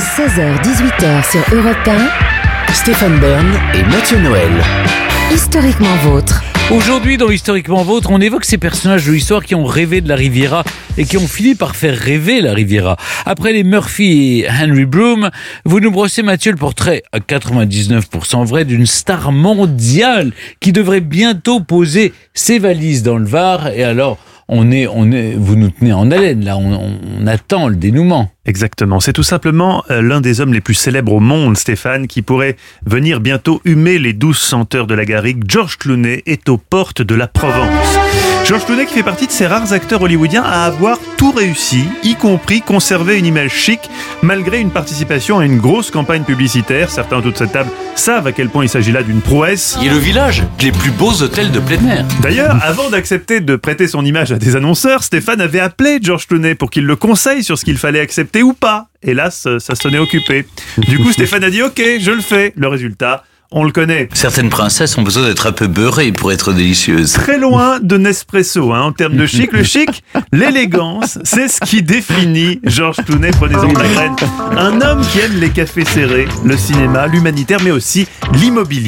16h-18h sur Europe 1. Stéphane Bern et Mathieu Noël. Historiquement vôtre. Aujourd'hui, dans Historiquement Vôtre, on évoque ces personnages de l'histoire qui ont rêvé de la Riviera et qui ont fini par faire rêver la Riviera. Après les Murphy et Henry Broome, vous nous brossez, Mathieu, le portrait à 99% vrai d'une star mondiale qui devrait bientôt poser ses valises dans le Var. Et alors, vous nous tenez en haleine, là, on attend le dénouement. Exactement, c'est tout simplement l'un des hommes les plus célèbres au monde, Stéphane, qui pourrait venir bientôt humer les douces senteurs de la garrigue. George Clooney est aux portes de la Provence. George Clooney qui fait partie de ces rares acteurs hollywoodiens à avoir tout réussi, y compris conserver une image chic, malgré une participation à une grosse campagne publicitaire. Certains autour de cette table savent à quel point il s'agit là d'une prouesse. Et le village, les plus beaux hôtels de plein air. D'ailleurs, avant d'accepter de prêter son image à des annonceurs, Stéphane avait appelé George Clooney pour qu'il le conseille sur ce qu'il fallait accepter ou pas. Hélas, ça sonnait occupé. Du coup, Stéphane a dit « Ok, je le fais ». Le résultat, on le connaît. Certaines princesses ont besoin d'être un peu beurrées pour être délicieuses. Très loin de Nespresso, en termes de chic. Le chic, l'élégance, c'est ce qui définit George Clooney, prenez-en de la graine. Un homme qui aime les cafés serrés, le cinéma, l'humanitaire, mais aussi l'immobilier.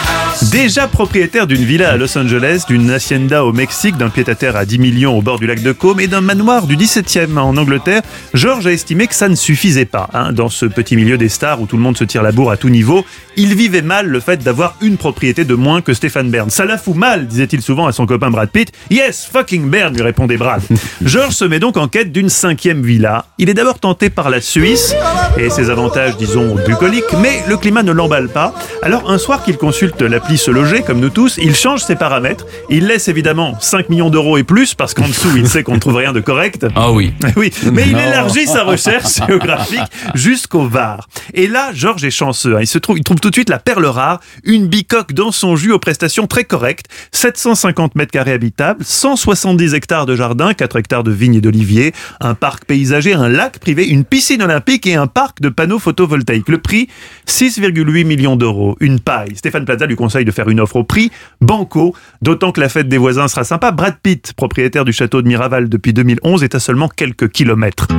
Déjà propriétaire d'une villa à Los Angeles, d'une hacienda au Mexique, d'un pied-à-terre à 10 millions au bord du lac de Côme et d'un manoir du 17e en Angleterre, George a estimé que ça ne suffisait pas. Dans ce petit milieu des stars où tout le monde se tire la bourre à tout niveau, il vivait mal le fait d'avoir une propriété de moins que Stéphane Bern. Ça la fout mal, disait-il souvent à son copain Brad Pitt. Yes, fucking Bern, lui répondait Brad. George se met donc en quête d'une 5e villa. Il est d'abord tenté par la Suisse et ses avantages, disons, bucoliques, mais le climat ne l'emballe pas. Alors un soir qu'il consulte l'appli Se Loger, comme nous tous, il change ses paramètres. Il laisse évidemment 5 millions d'euros et plus, parce qu'en dessous, il sait qu'on ne trouve rien de correct. Ah oui. Oui, mais il élargit sa recherche géographique jusqu'au Var. Et là, George est chanceux. Il trouve tout de suite la perle rare, une bicoque dans son jus aux prestations très correctes, 750 mètres carrés habitables, 170 hectares de jardin, 4 hectares de vignes et d'oliviers, un parc paysager, un lac privé, une piscine olympique et un parc de panneaux photovoltaïques. Le prix, 6,8 millions d'euros. Une paille. Stéphane Plaza lui conseille de faire une offre au prix banco, d'autant que la fête des voisins sera sympa. Brad Pitt, propriétaire du château de Miraval depuis 2011, est à seulement quelques kilomètres.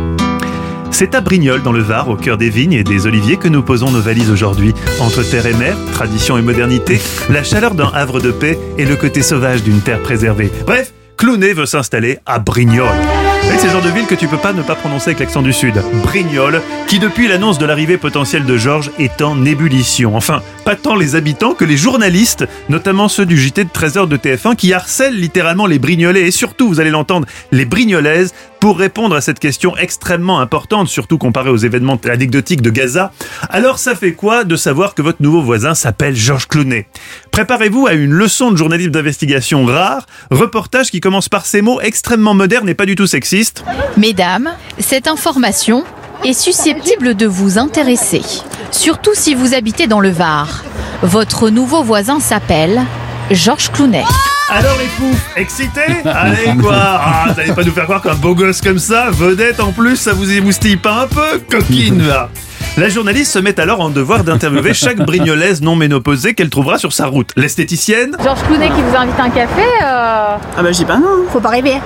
C'est à Brignoles, dans le Var, au cœur des vignes et des oliviers, que nous posons nos valises aujourd'hui. Entre terre et mer, tradition et modernité, la chaleur d'un havre de paix et le côté sauvage d'une terre préservée. Bref, Clooney veut s'installer à Brignoles. C'est le genre de ville que tu peux pas ne pas prononcer avec l'accent du Sud. Brignoles, qui depuis l'annonce de l'arrivée potentielle de George est en ébullition. Enfin, pas tant les habitants que les journalistes, notamment ceux du JT de 13h de TF1, qui harcèlent littéralement les Brignolais et surtout, vous allez l'entendre, les Brignolaises, pour répondre à cette question extrêmement importante, surtout comparée aux événements anecdotiques de Gaza. Alors ça fait quoi de savoir que votre nouveau voisin s'appelle George Clooney ? Préparez-vous à une leçon de journalisme d'investigation rare, reportage qui commence par ces mots extrêmement modernes et pas du tout sexistes. Mesdames, cette information est susceptible de vous intéresser, surtout si vous habitez dans le Var. Votre nouveau voisin s'appelle George Clooney. Alors les poufs, excités ? Allez quoi ? Vous n'allez pas nous faire croire qu'un beau gosse comme ça, vedette en plus, ça vous émoustille pas un peu ? Coquine va. La journaliste se met alors en devoir d'interviewer chaque brignolaise non ménopausée qu'elle trouvera sur sa route. L'esthéticienne ? George Clooney qui vous invite à un café Ah bah je dis pas non, faut pas rêver.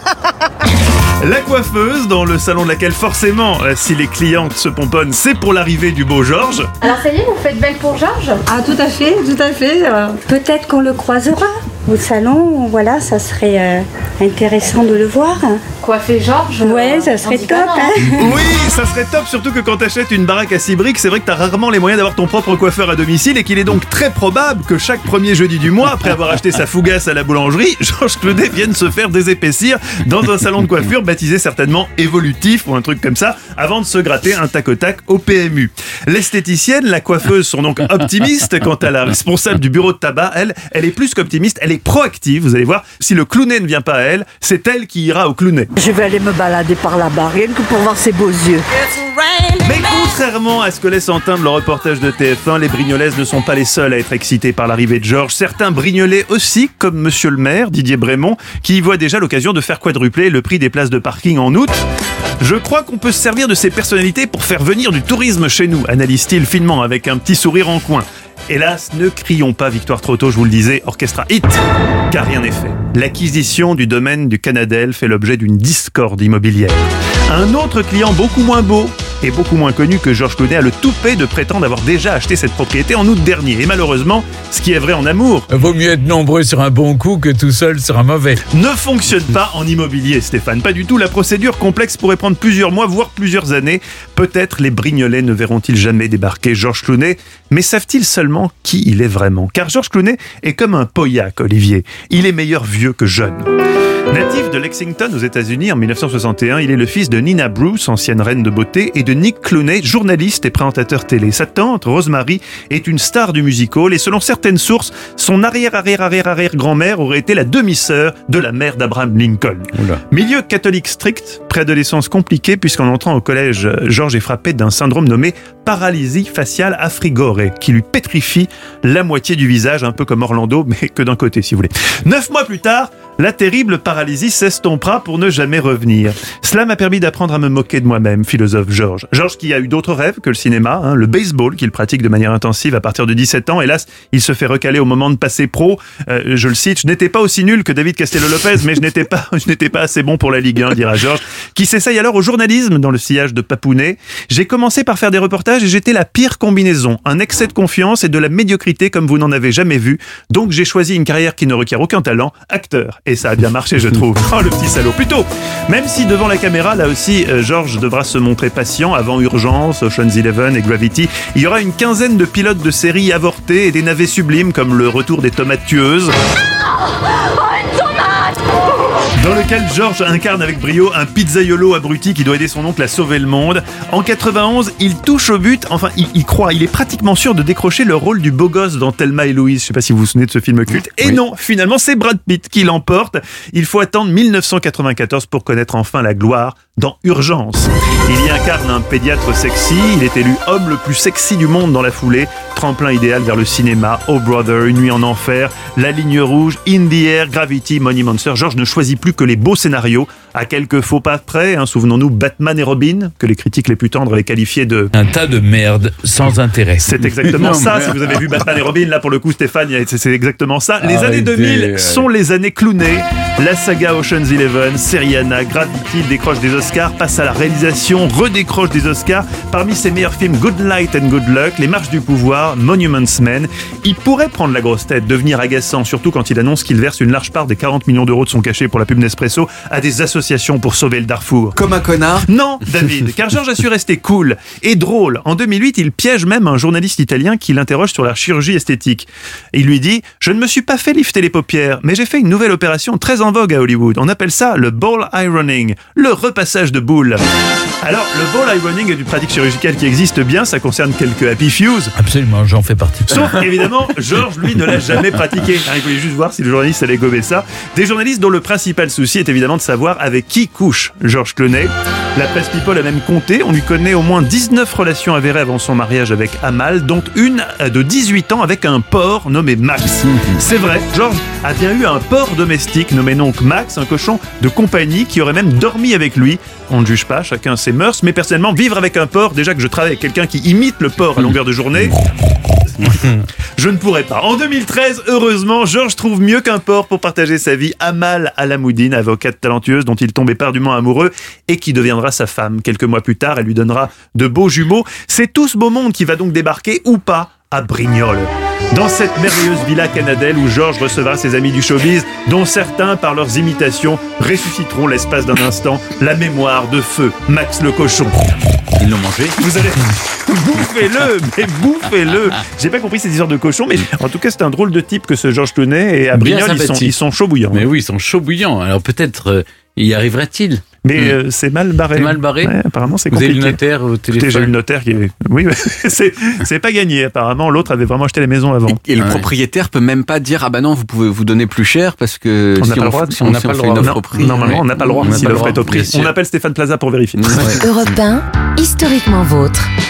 La coiffeuse, dans le salon de laquelle forcément, si les clientes se pomponnent, c'est pour l'arrivée du beau George. Alors ça y est, vous faites belle pour George ? Ah tout à fait, tout à fait. Peut-être qu'on le croisera au salon, voilà, ça serait intéressant de le voir. Coiffer George ? Ouais, ça serait top. Oui, ça serait top, surtout que quand t'achètes une baraque à 6 briques, c'est vrai que t'as rarement les moyens d'avoir ton propre coiffeur à domicile et qu'il est donc très probable que chaque premier jeudi du mois, après avoir acheté sa fougasse à la boulangerie, George Clooney vienne se faire désépaissir dans un salon de coiffure baptisé certainement évolutif ou un truc comme ça, avant de se gratter un tac au tac au PMU. L'esthéticienne, la coiffeuse sont donc optimistes. Quant à la responsable du bureau de tabac, elle est plus qu'optimiste, elle est proactive. Vous allez voir, si le Clooney ne vient pas à elle, c'est elle qui ira au Clooney. Je vais aller me balader par là-bas, rien que pour voir ses beaux yeux. Mais contrairement à ce que laisse entendre le reportage de TF1, les Brignolaises ne sont pas les seules à être excitées par l'arrivée de George. Certains Brignolais aussi, comme monsieur le maire, Didier Brémond, qui y voit déjà l'occasion de faire quadrupler le prix des places de parking en août. Je crois qu'on peut se servir de ces personnalités pour faire venir du tourisme chez nous, analyse-t-il finement avec un petit sourire en coin. Hélas, ne crions pas victoire trop tôt, je vous le disais, Orchestra Hit, car rien n'est fait. L'acquisition du domaine du Canadel fait l'objet d'une discorde immobilière. Un autre client beaucoup moins beau et beaucoup moins connu que Georges Clooney a le toupet de prétendre avoir déjà acheté cette propriété en août dernier. Et malheureusement, ce qui est vrai en amour Vaut mieux être nombreux sur un bon coup que tout seul sur un mauvais. ne fonctionne pas en immobilier, Stéphane. Pas du tout. La procédure complexe pourrait prendre plusieurs mois, voire plusieurs années. Peut-être les Brignolais ne verront-ils jamais débarquer Georges Clooney, mais savent-ils seulement qui il est vraiment? Car Georges Clooney est comme un Pauillac, Olivier. Il est meilleur vieux que jeune. Natif de Lexington aux États-Unis en 1961, il est le fils de Nina Bruce, ancienne reine de beauté, et de Nick Clooney, journaliste et présentateur télé. Sa tante, Rosemary, est une star du music-hall et selon certaines sources, son arrière-arrière-arrière-arrière-grand-mère aurait été la demi-sœur de la mère d'Abraham Lincoln. Oula. Milieu catholique strict, préadolescence compliquée puisqu'en entrant au collège, Georges est frappé d'un syndrome nommé paralysie faciale affrigore qui lui pétrifie la moitié du visage, un peu comme Orlando, mais que d'un côté si vous voulez. 9 mois plus tard, la terrible paralysie s'estompera pour ne jamais revenir. Cela m'a permis d'apprendre à me moquer de moi-même, philosophe Georges. Georges qui a eu d'autres rêves que le cinéma, le baseball qu'il pratique de manière intensive à partir de 17 ans. Hélas, il se fait recaler au moment de passer pro. Je le cite, je n'étais pas aussi nul que David Castello-Lopez, mais je n'étais pas assez bon pour la Ligue 1, dira Georges, qui s'essaye alors au journalisme dans le sillage de Papounet. J'ai commencé par faire des reportages et j'étais la pire combinaison, un excès de confiance et de la médiocrité comme vous n'en avez jamais vu. Donc j'ai choisi une carrière qui ne requiert aucun talent, acteur. Et ça a bien marché, je trouve. Oh, le petit salaud. Plutôt, même si devant la caméra, là aussi, Georges devra se montrer patient avant Urgence, Ocean's 11 et Gravity. Il y aura une quinzaine de pilotes de séries avortés et des navets sublimes comme le retour des tomates tueuses. Dans lequel Georges incarne avec brio un pizzaiolo abruti qui doit aider son oncle à sauver le monde. En 91, il touche au but, enfin il croit, il est pratiquement sûr de décrocher le rôle du beau gosse dans Thelma et Louise. Je sais pas si vous vous souvenez de ce film culte. Et oui. Non, finalement c'est Brad Pitt qui l'emporte. Il faut attendre 1994 pour connaître enfin la gloire dans Urgence. Il y incarne un pédiatre sexy, il est élu homme le plus sexy du monde dans la foulée. Tremplin idéal vers le cinéma, Oh Brother, Une nuit en enfer, La ligne rouge, In the Air, Gravity, Money Monster. Georges ne choisit plus que les beaux scénarios, à quelques faux pas près. Souvenons-nous Batman et Robin, que les critiques les plus tendres avaient qualifié de... Un tas de merde sans intérêt. C'est exactement ça. Si vous avez vu Batman et Robin, là pour le coup Stéphane, c'est exactement ça. Les années 2000 sont les années Clooney. La saga Ocean's 11, Syriana, Gravity décroche des Oscars, passe à la réalisation, redécroche des Oscars. Parmi ses meilleurs films, Good Light and Good Luck, Les Marches du pouvoir, Monuments Men. Il pourrait prendre la grosse tête, devenir agaçant, surtout quand il annonce qu'il verse une large part des 40 millions d'euros de son cachet pour la pub Nespresso à des associations pour sauver le Darfour. Comme un connard? Non, David, car Georges a su rester cool et drôle. En 2008, il piège même un journaliste italien qui l'interroge sur la chirurgie esthétique. Il lui dit « Je ne me suis pas fait lifter les paupières, mais j'ai fait une nouvelle opération très en vogue à Hollywood. On appelle ça le ball ironing, le repassage de boules. » Alors, le ball ironing est une pratique chirurgicale qui existe bien, ça concerne quelques happy fews. Absolument, j'en fais partie. Sauf évidemment, Georges, lui, ne l'a jamais pratiqué. Il voulait juste voir si le journaliste allait gober ça. Des journalistes dont le principal souci est évidemment de savoir avec qui couche Georges Clooney. La presse People a même compté, on lui connaît au moins 19 relations avérées avant son mariage avec Amal, dont une de 18 ans avec un porc nommé Max. C'est vrai, Georges a bien eu un porc domestique nommé donc Max, un cochon de compagnie qui aurait même dormi avec lui. On ne juge pas, chacun ses mœurs, mais personnellement, vivre avec un porc, déjà que je travaille avec quelqu'un qui imite le porc à longueur de journée, je ne pourrais pas. En 2013, heureusement, Georges trouve mieux qu'un porc pour partager sa vie. Amal Alamoudine, avocate talentueuse dont il tombe éperdument amoureux et qui deviendra sa femme. Quelques mois plus tard, elle lui donnera de beaux jumeaux. C'est tout ce beau monde qui va donc débarquer, ou pas, à Brignoles. Dans cette merveilleuse villa canadienne où Georges recevra ses amis du showbiz, dont certains, par leurs imitations, ressusciteront l'espace d'un instant la mémoire de feu Max le cochon. Ils l'ont mangé. Vous allez... bouffez-le. J'ai pas compris ces histoires de cochons, mais en tout cas, c'est un drôle de type que ce Georges Clooney, et à Brignoles, ils sont chauds bouillants. Mais oui, ils sont chauds bouillants. Alors peut-être y arrivera-t-il. Mais c'est mal barré. C'est mal barré. Ouais, apparemment, c'est compliqué. Vous avez le notaire au téléphone. J'ai eu le notaire qui est... Oui, c'est pas gagné. Apparemment, l'autre avait vraiment acheté la maison avant. Et le propriétaire peut même pas dire « Ah bah non, vous pouvez vous donner plus cher parce que on n'a pas le droit. Si on fait une offre au prix. » Normalement, on n'a pas le droit si l'offre est au prix. On appelle Stéphane Plaza pour vérifier. Europe 1, historiquement vôtre.